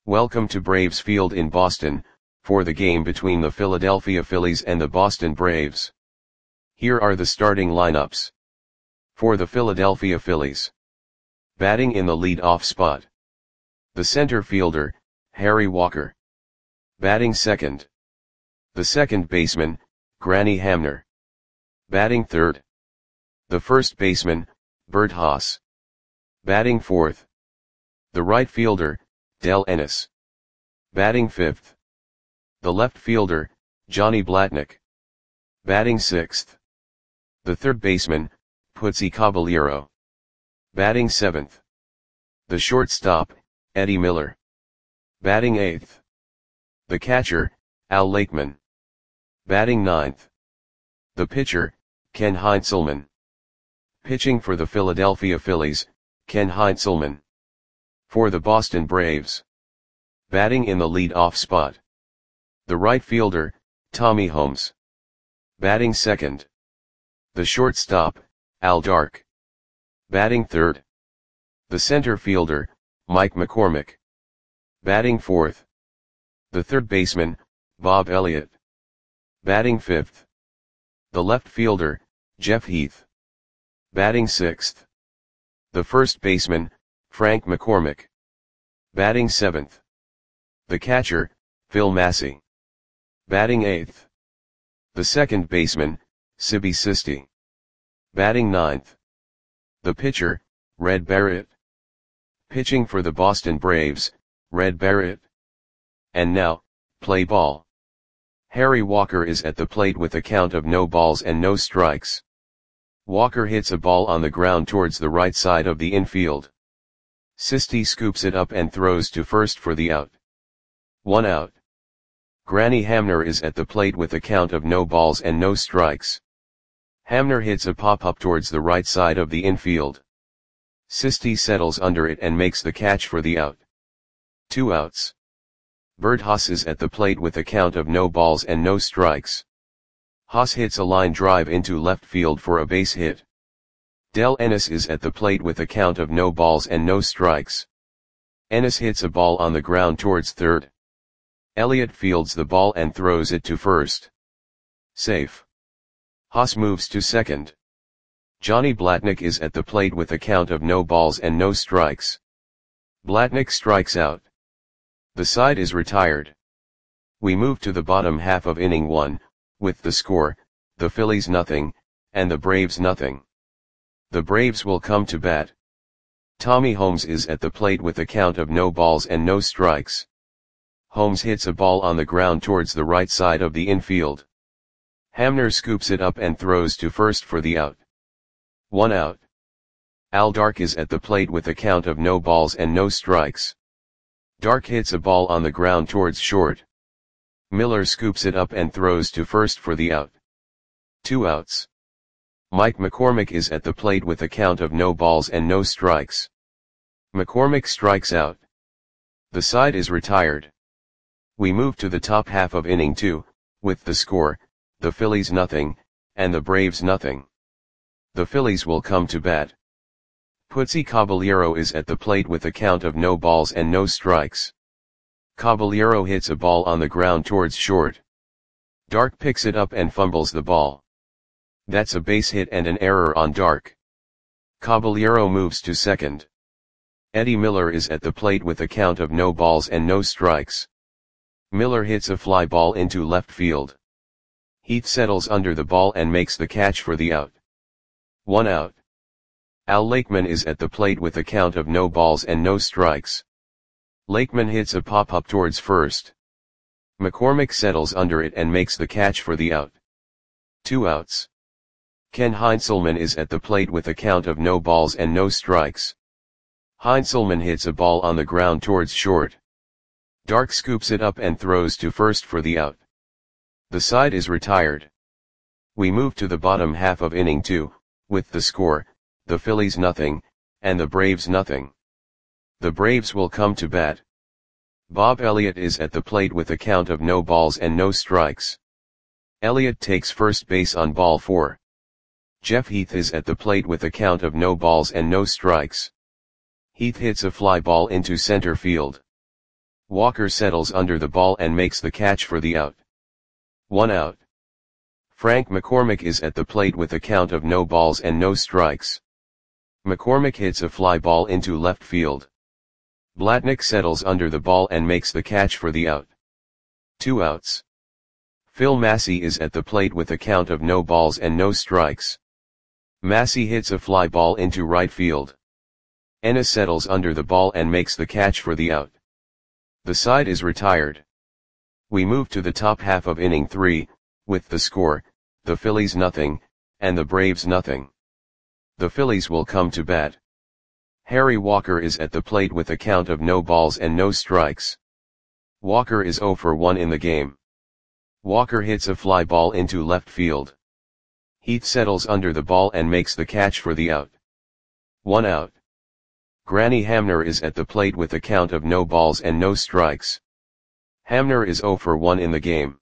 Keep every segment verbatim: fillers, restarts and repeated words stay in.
Welcome to Braves Field in Boston, for the game between the Philadelphia Phillies and the Boston Braves. Here are the starting lineups. For the Philadelphia Phillies. Batting in the lead-off spot. The center fielder, Harry Walker. Batting second. The second baseman, Granny Hamner. Batting third. The first baseman, Bert Haas. Batting fourth. The right fielder, Dell Ennis. Batting fifth. The left fielder, Johnny Blatnick. Batting sixth. The third baseman, Putsy Caballero. Batting seventh. The shortstop, Eddie Miller. Batting eighth. The catcher, Al Lakeman. Batting ninth. The pitcher, Ken Heinzelman. Pitching for the Philadelphia Phillies, Ken Heinzelman. For the Boston Braves. Batting in the lead-off spot. The right fielder, Tommy Holmes. Batting second. The shortstop, Al Dark. Batting third. The center fielder, Mike McCormick. Batting fourth. The third baseman, Bob Elliott. Batting fifth. The left fielder, Jeff Heath. Batting sixth. The first baseman, Frank McCormick. Batting seventh. The catcher, Phil Massey. Batting eighth. The second baseman, Sibby Sisti. Batting ninth. The pitcher, Red Barrett. Pitching for the Boston Braves, Red Barrett. And now, play ball. Harry Walker is at the plate with a count of no balls and no strikes. Walker hits a ball on the ground towards the right side of the infield. Sisti scoops it up and throws to first for the out. One out. Granny Hamner is at the plate with a count of no balls and no strikes. Hamner hits a pop-up towards the right side of the infield. Sisti settles under it and makes the catch for the out. Two outs. Bert Haas is at the plate with a count of no balls and no strikes. Haas hits a line drive into left field for a base hit. Dell Ennis is at the plate with a count of no balls and no strikes. Ennis hits a ball on the ground towards third. Elliott fields the ball and throws it to first. Safe. Haas moves to second. Johnny Blatnick is at the plate with a count of no balls and no strikes. Blatnick strikes out. The side is retired. We move to the bottom half of inning one, with the score, the Phillies nothing, and the Braves nothing. The Braves will come to bat. Tommy Holmes is at the plate with a count of no balls and no strikes. Holmes hits a ball on the ground towards the right side of the infield. Hamner scoops it up and throws to first for the out. One out. Al Dark is at the plate with a count of no balls and no strikes. Dark hits a ball on the ground towards short. Miller scoops it up and throws to first for the out. Two outs. Mike McCormick is at the plate with a count of no balls and no strikes. McCormick strikes out. The side is retired. We move to the top half of inning two, with the score, the Phillies nothing, and the Braves nothing. The Phillies will come to bat. Putsy Caballero is at the plate with a count of no balls and no strikes. Caballero hits a ball on the ground towards short. Dark picks it up and fumbles the ball. That's a base hit and an error on Dark. Caballero moves to second. Eddie Miller is at the plate with a count of no balls and no strikes. Miller hits a fly ball into left field. Heath settles under the ball and makes the catch for the out. One out. Al Lakeman is at the plate with a count of no balls and no strikes. Lakeman hits a pop-up towards first. McCormick settles under it and makes the catch for the out. Two outs. Ken Heinzelman is at the plate with a count of no balls and no strikes. Heinzelman hits a ball on the ground towards short. Dark scoops it up and throws to first for the out. The side is retired. We move to the bottom half of inning two, with the score, the Phillies nothing, and the Braves nothing. The Braves will come to bat. Bob Elliott is at the plate with a count of no balls and no strikes. Elliott takes first base on ball four. Jeff Heath is at the plate with a count of no balls and no strikes. Heath hits a fly ball into center field. Walker settles under the ball and makes the catch for the out. One out. Frank McCormick is at the plate with a count of no balls and no strikes. McCormick hits a fly ball into left field. Blatnick settles under the ball and makes the catch for the out. Two outs. Phil Massey is at the plate with a count of no balls and no strikes. Massey hits a fly ball into right field. Ennis settles under the ball and makes the catch for the out. The side is retired. We move to the top half of inning three, with the score, the Phillies nothing, and the Braves nothing. The Phillies will come to bat. Harry Walker is at the plate with a count of no balls and no strikes. Walker is oh for one in the game. Walker hits a fly ball into left field. Heath settles under the ball and makes the catch for the out. One out. Granny Hamner is at the plate with a count of no balls and no strikes. Hamner is oh for one in the game.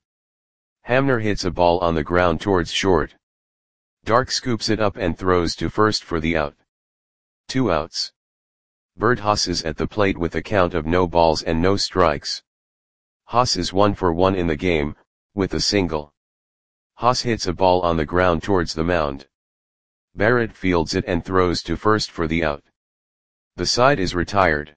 Hamner hits a ball on the ground towards short. Dark scoops it up and throws to first for the out. Two outs. Bert Haas is at the plate with a count of no balls and no strikes. Haas is one for one in the game, with a single. Haas hits a ball on the ground towards the mound. Barrett fields it and throws to first for the out. The side is retired.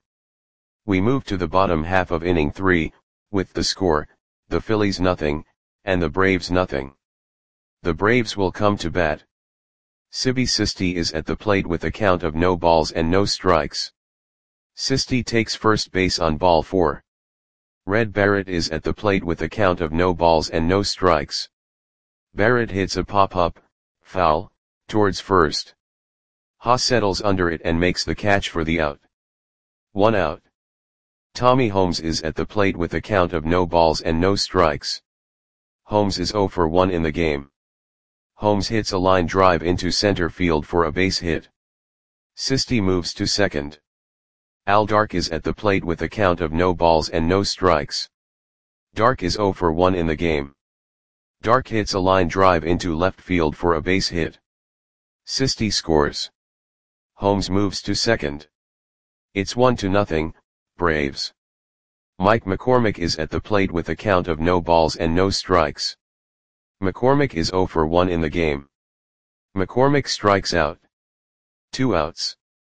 We move to the bottom half of inning three, with the score, the Phillies nothing, and the Braves nothing. The Braves will come to bat. Sibby Sisti is at the plate with a count of no balls and no strikes. Sisti takes first base on ball four. Red Barrett is at the plate with a count of no balls and no strikes. Barrett hits a pop-up, foul, towards first. Haas settles under it and makes the catch for the out. One out. Tommy Holmes is at the plate with a count of no balls and no strikes. Holmes is oh for one in the game. Holmes hits a line drive into center field for a base hit. Sisti moves to second. Al Dark is at the plate with a count of no balls and no strikes. Dark is oh for one in the game. Dark hits a line drive into left field for a base hit. Sisti scores. Holmes moves to second. It's one to nothing, Braves. Mike McCormick is at the plate with a count of no balls and no strikes. McCormick is oh for one in the game. McCormick strikes out. Two outs.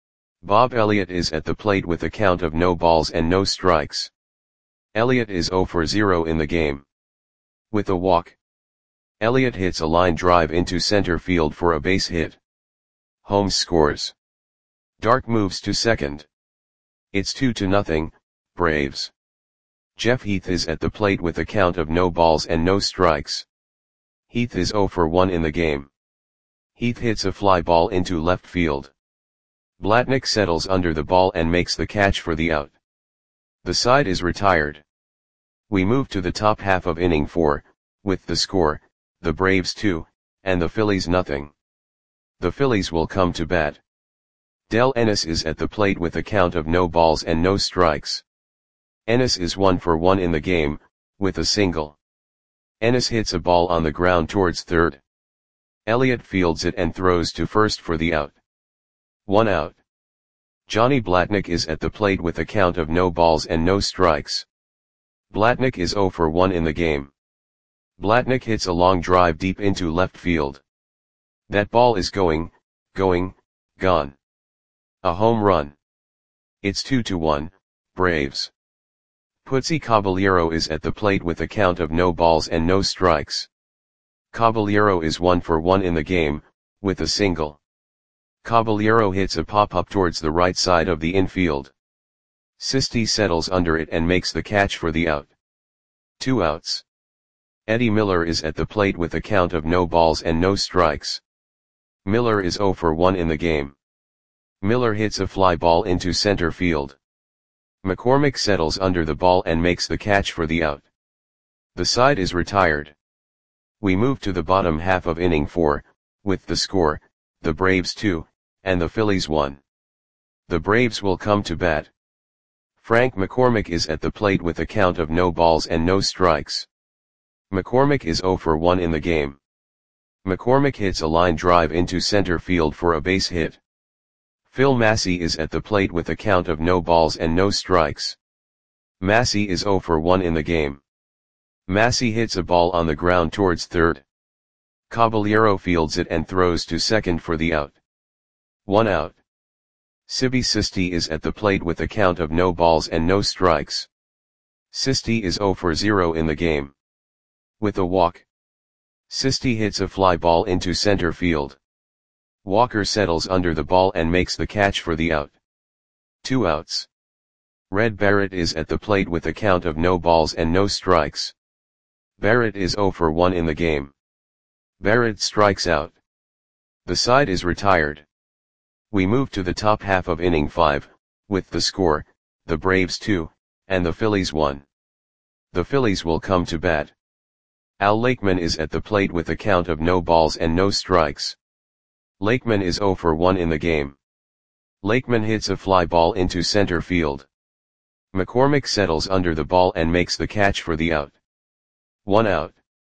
Bob Elliott is at the plate with a count of no balls and no strikes. Elliott is oh for zero in the game. With a walk. Elliott hits a line drive into center field for a base hit. Holmes scores. Dark moves to second. It's two to nothing, Braves. Jeff Heath is at the plate with a count of no balls and no strikes. Heath is oh for one in the game. Heath hits a fly ball into left field. Blatnick settles under the ball and makes the catch for the out. The side is retired. We move to the top half of inning four, with the score, the Braves two, and the Phillies nothing. The Phillies will come to bat. Del Ennis is at the plate with a count of no balls and no strikes. Ennis is one for one in the game, with a single. Ennis hits a ball on the ground towards third. Elliott fields it and throws to first for the out. One out. Johnny Blatnick is at the plate with a count of no balls and no strikes. Blatnick is oh for one in the game. Blatnick hits a long drive deep into left field. That ball is going, going, gone. A home run. It's two to one, Braves. Putzi Caballero is at the plate with a count of no balls and no strikes. Caballero is one for one in the game, with a single. Caballero hits a pop-up towards the right side of the infield. Sisti settles under it and makes the catch for the out. Two outs. Eddie Miller is at the plate with a count of no balls and no strikes. Miller is oh for one in the game. Miller hits a fly ball into center field. McCormick settles under the ball and makes the catch for the out. The side is retired. We move to the bottom half of inning four, with the score, the Braves two, and the Phillies one. The Braves will come to bat. Frank McCormick is at the plate with a count of no balls and no strikes. McCormick is oh for one in the game. McCormick hits a line drive into center field for a base hit. Phil Massey is at the plate with a count of no balls and no strikes. Massey is zero for one in the game. Massey hits a ball on the ground towards third. Caballero fields it and throws to second for the out. One out. Sibi Sisti is at the plate with a count of no balls and no strikes. Sisti is zero for zero in the game. With a walk, Sisti hits a fly ball into center field. Walker settles under the ball and makes the catch for the out. Two outs. Red Barrett is at the plate with a count of no balls and no strikes. Barrett is zero for one in the game. Barrett strikes out. The side is retired. We move to the top half of inning five, with the score, the Braves two, and the Phillies one. The Phillies will come to bat. Al Lakeman is at the plate with a count of no balls and no strikes. Lakeman is zero for one in the game. Lakeman hits a fly ball into center field. McCormick settles under the ball and makes the catch for the out. One out.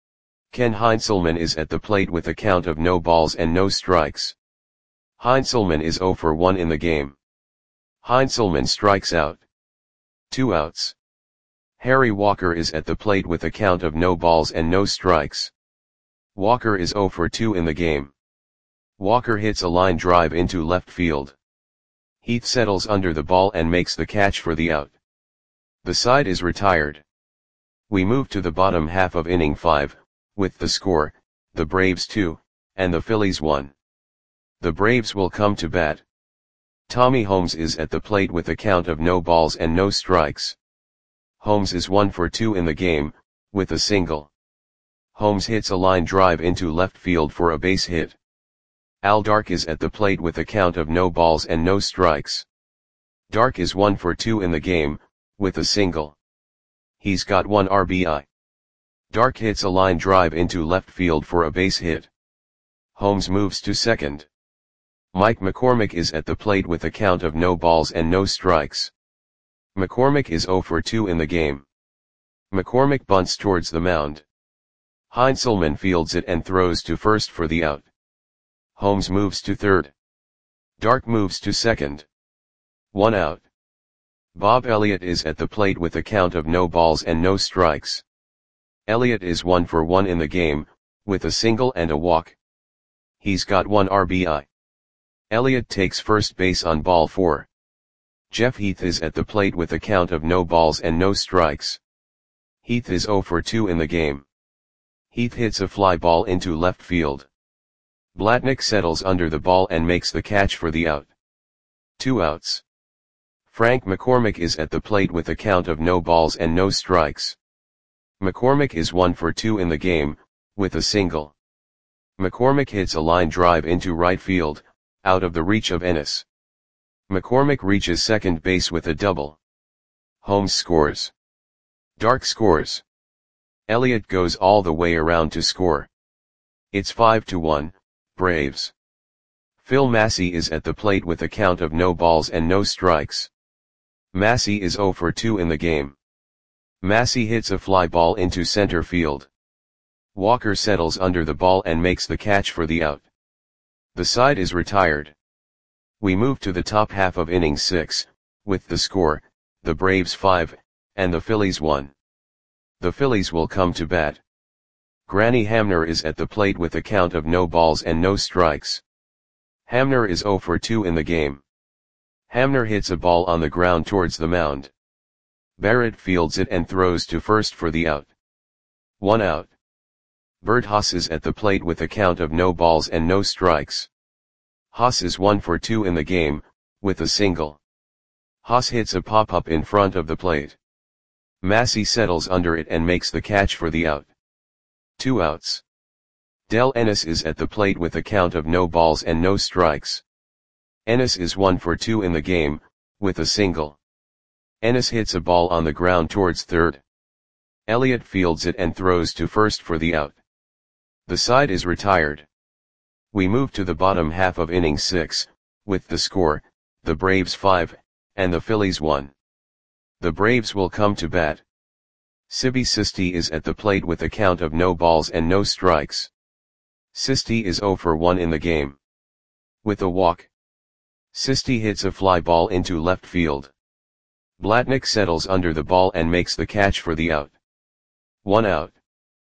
Ken Heinzelman is at the plate with a count of no balls and no strikes. Heinzelman is zero for one in the game. Heinzelman strikes out. Two outs. Harry Walker is at the plate with a count of no balls and no strikes. Walker is zero for two in the game. Walker hits a line drive into left field. Heath settles under the ball and makes the catch for the out. The side is retired. We move to the bottom half of inning five, with the score, the Braves two, and the Phillies one. The Braves will come to bat. Tommy Holmes is at the plate with a count of no balls and no strikes. Holmes is one for two in the game, with a single. Holmes hits a line drive into left field for a base hit. Al Dark is at the plate with a count of no balls and no strikes. Dark is one for two in the game, with a single. He's got one R B I. Dark hits a line drive into left field for a base hit. Holmes moves to second. Mike McCormick is at the plate with a count of no balls and no strikes. McCormick is zero for two in the game. McCormick bunts towards the mound. Heinzelman fields it and throws to first for the out. Holmes moves to third. Dark moves to second. One out. Bob Elliott is at the plate with a count of no balls and no strikes. Elliott is one for one in the game, with a single and a walk. He's got one R B I. Elliott takes first base on ball four. Jeff Heath is at the plate with a count of no balls and no strikes. Heath is zero for two in the game. Heath hits a fly ball into left field. Blatnick settles under the ball and makes the catch for the out. Two outs. Frank McCormick is at the plate with a count of no balls and no strikes. McCormick is one for two in the game, with a single. McCormick hits a line drive into right field, out of the reach of Ennis. McCormick reaches second base with a double. Holmes scores. Dark scores. Elliott goes all the way around to score. It's five to one, Braves. Phil Massey is at the plate with a count of no balls and no strikes. Massey is zero for two in the game. Massey hits a fly ball into center field. Walker settles under the ball and makes the catch for the out. The side is retired. We move to the top half of inning six, with the score, the Braves five, and the Phillies one. The Phillies will come to bat. Granny Hamner is at the plate with a count of no balls and no strikes. Hamner is zero for two in the game. Hamner hits a ball on the ground towards the mound. Barrett fields it and throws to first for the out. One out. Bert Haas is at the plate with a count of no balls and no strikes. Haas is one for two in the game, with a single. Haas hits a pop-up in front of the plate. Massey settles under it and makes the catch for the out. Two outs. Del Ennis is at the plate with a count of no balls and no strikes. Ennis is one for two in the game, with a single. Ennis hits a ball on the ground towards third. Elliott fields it and throws to first for the out. The side is retired. We move to the bottom half of inning six, with the score, the Braves five, and the Phillies one. The Braves will come to bat. Sibi Sisti is at the plate with a count of no balls and no strikes. Sisti is zero for one in the game. With a walk, Sisti hits a fly ball into left field. Blatnick settles under the ball and makes the catch for the out. One out.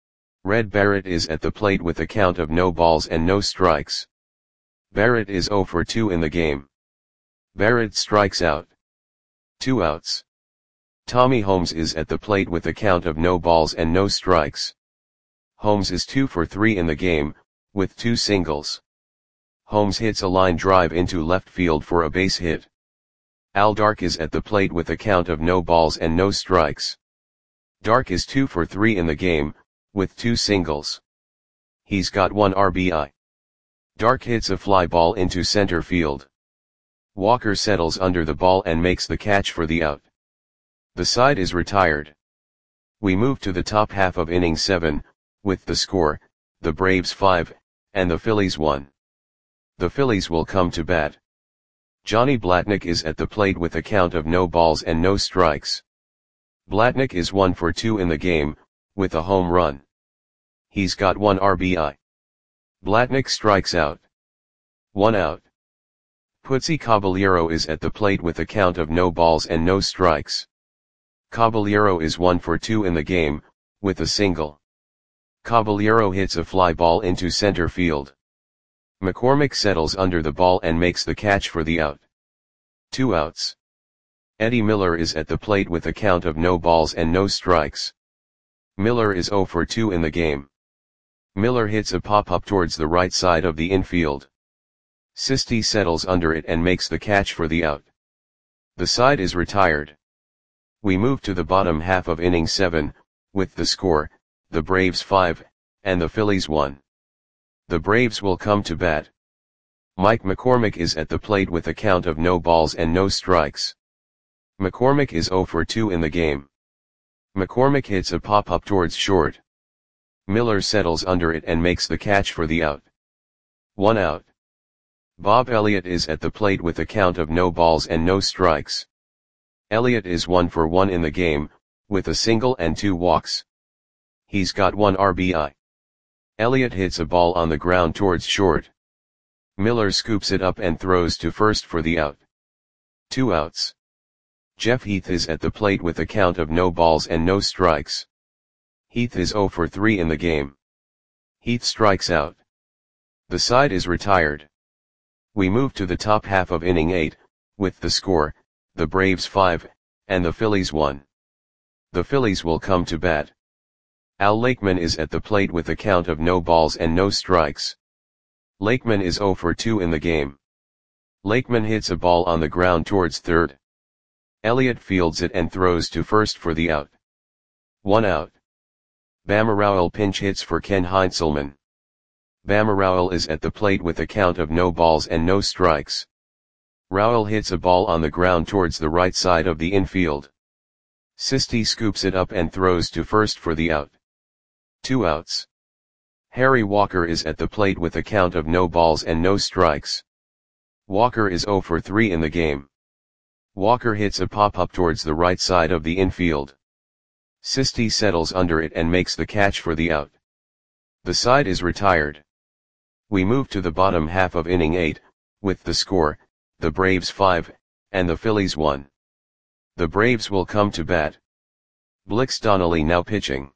Red Barrett is at the plate with a count of no balls and no strikes. Barrett is zero for two in the game. Barrett strikes out. Two outs. Tommy Holmes is at the plate with a count of no balls and no strikes. Holmes is two for three in the game, with two singles. Holmes hits a line drive into left field for a base hit. Al Dark is at the plate with a count of no balls and no strikes. Dark is two for three in the game, with two singles. He's got one R B I. Dark hits a fly ball into center field. Walker settles under the ball and makes the catch for the out. The side is retired. We move to the top half of inning seven, with the score, the Braves five, and the Phillies one. The Phillies will come to bat. Johnny Blatnick is at the plate with a count of no balls and no strikes. Blatnick is one for two in the game, with a home run. He's got one R B I. Blatnick strikes out. One out. Putzi Caballero is at the plate with a count of no balls and no strikes. Caballero is one for two in the game, with a single. Caballero hits a fly ball into center field. McCormick settles under the ball and makes the catch for the out. Two outs. Eddie Miller is at the plate with a count of no balls and no strikes. Miller is zero for two in the game. Miller hits a pop-up towards the right side of the infield. Sisti settles under it and makes the catch for the out. The side is retired. We move to the bottom half of inning seven, with the score, the Braves five, and the Phillies one. The Braves will come to bat. Mike McCormick is at the plate with a count of no balls and no strikes. McCormick is zero for two in the game. McCormick hits a pop-up towards short. Miller settles under it and makes the catch for the out. One out. Bob Elliott is at the plate with a count of no balls and no strikes. Elliott is one for one in the game, with a single and two walks. He's got one R B I. Elliott hits a ball on the ground towards short. Miller scoops it up and throws to first for the out. Two outs. Jeff Heath is at the plate with a count of no balls and no strikes. Heath is zero for three in the game. Heath strikes out. The side is retired. We move to the top half of inning eight, with the score, the Braves five, and the Phillies one. The Phillies will come to bat. Al Lakeman is at the plate with a count of no balls and no strikes. Lakeman is zero for two in the game. Lakeman hits a ball on the ground towards third. Elliott fields it and throws to first for the out. One out. Bama Rowell pinch hits for Ken Heinzelman. Bama Rowell is at the plate with a count of no balls and no strikes. Rowell hits a ball on the ground towards the right side of the infield. Sisti scoops it up and throws to first for the out. Two outs. Harry Walker is at the plate with a count of no balls and no strikes. Walker is zero for three in the game. Walker hits a pop-up towards the right side of the infield. Sisti settles under it and makes the catch for the out. The side is retired. We move to the bottom half of inning eight, with the score, the Braves five, and the Phillies one. The Braves will come to bat. Blix Donnelly now pitching.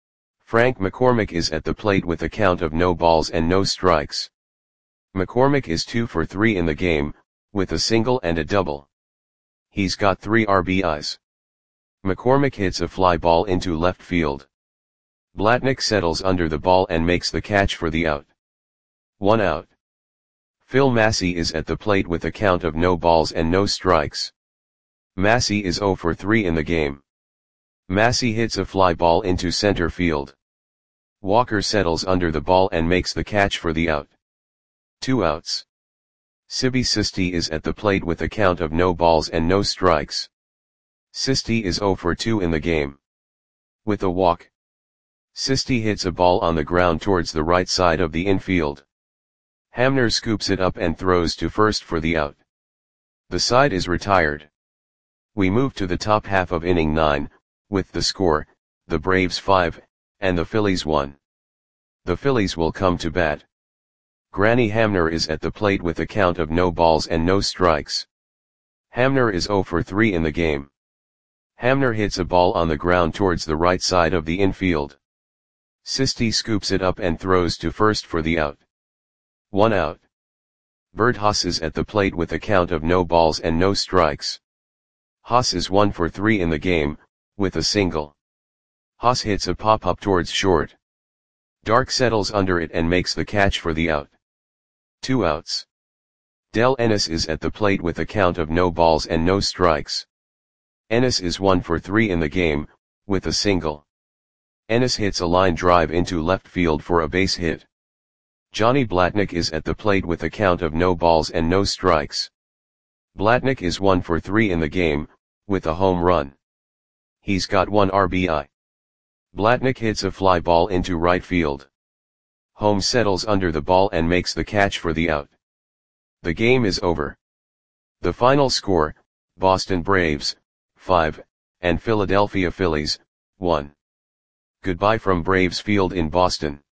Frank McCormick is at the plate with a count of no balls and no strikes. McCormick is two for three in the game, with a single and a double. He's got three R B Is. McCormick hits a fly ball into left field. Blatnick settles under the ball and makes the catch for the out. One out. Phil Massey is at the plate with a count of no balls and no strikes. Massey is zero for three in the game. Massey hits a fly ball into center field. Walker settles under the ball and makes the catch for the out. Two outs. Sibi Sisti is at the plate with a count of no balls and no strikes. Sisti is zero for two in the game. With a walk. Sisti hits a ball on the ground towards the right side of the infield. Hamner scoops it up and throws to first for the out. The side is retired. We move to the top half of inning nine, with the score, the Braves five, and the Phillies one. The Phillies will come to bat. Granny Hamner is at the plate with a count of no balls and no strikes. Hamner is zero for three in the game. Hamner hits a ball on the ground towards the right side of the infield. Sisti scoops it up and throws to first for the out. One out. Bert Haas is at the plate with a count of no balls and no strikes. Haas is one for three in the game, with a single. Haas hits a pop-up towards short. Dark settles under it and makes the catch for the out. Two outs. Del Ennis is at the plate with a count of no balls and no strikes. Ennis is one for three in the game, with a single. Ennis hits a line drive into left field for a base hit. Johnny Blatnick is at the plate with a count of no balls and no strikes. Blatnick is one for three in the game, with a home run. He's got one R B I. Blatnick hits a fly ball into right field. Holmes settles under the ball and makes the catch for the out. The game is over. The final score, Boston Braves, five, and Philadelphia Phillies, one. Goodbye from Braves Field in Boston.